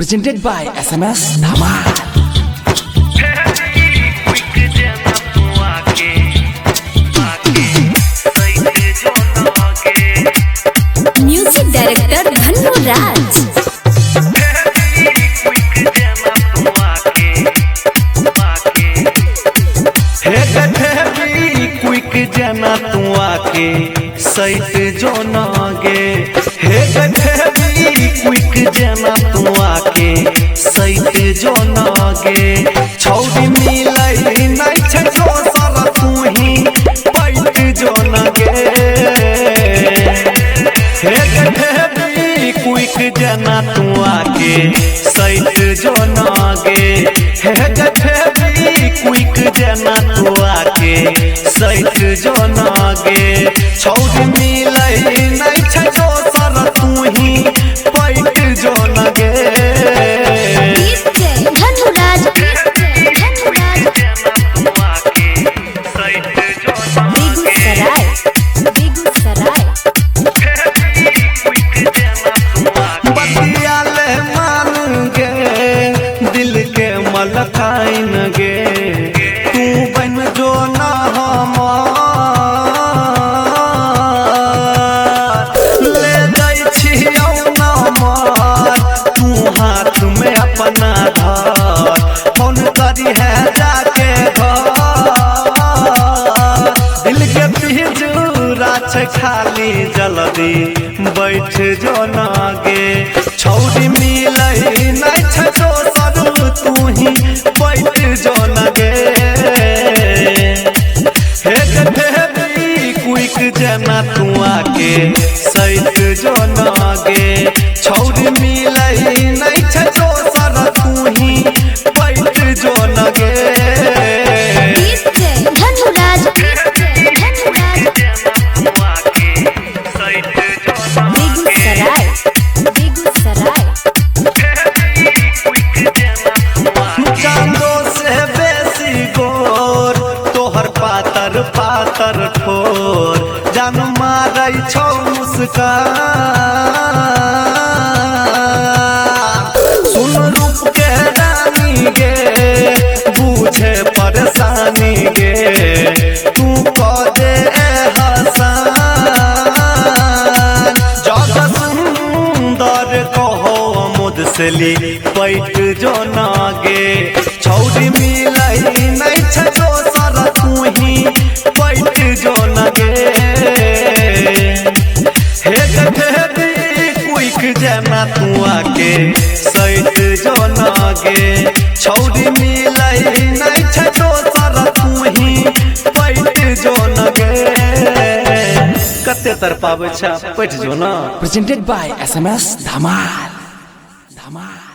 Presented by SMS Dhamal. Music director Dhanno Raj. Quick जना तू आके सैट जो नागे क्विक जना तू आके सैट जो नागे छौड़ी मिलाई नहीं छे दोसर तू ही पैट जो नागे क्विक जना तू आके सैट जो नागे क्विक जना तू आके सैट जो नागे छौड़ी मिलाई नहीं छे दोसर तू ही पैट जो नागे धन्नो राज बेगूसराय बतियाले मान गे दिल के मलकाइन गे तू बन जो ना ले जाइ छियौ ना मार तू हाथ में अपना धर फोन करी है जाके दिल के पिंजरा छे खाली जल्दी बैठ जो नागे छौड़ी मिलई नहीं छे दोसर तू ही बैठ जो नागे क्विक जना तू आके सैट जो नागे छौड़ी मिलई नहीं छे दोसर तू ही बैठ जो नागे धन्नो राज बेगूसराय चांदो से बेसी गोर तोहर पातर पातर ठोर जान मारै छौ मुस्कान सुन रूप के रानी गे बूझे परेशानी गे तू कह दे हसन जग सुंदर कहो मुदसली पैट जो नागे छौड़ी मिलई नहीं छे दोसर तू ही पैट जो नागे क्विक जना तू आके सैट जो नागे छौड़ी मिलई नहीं छे दोसर तू ही पैट जो नागे कते तर पावे छा पैट जो ना। Presented by SMS Dhamal.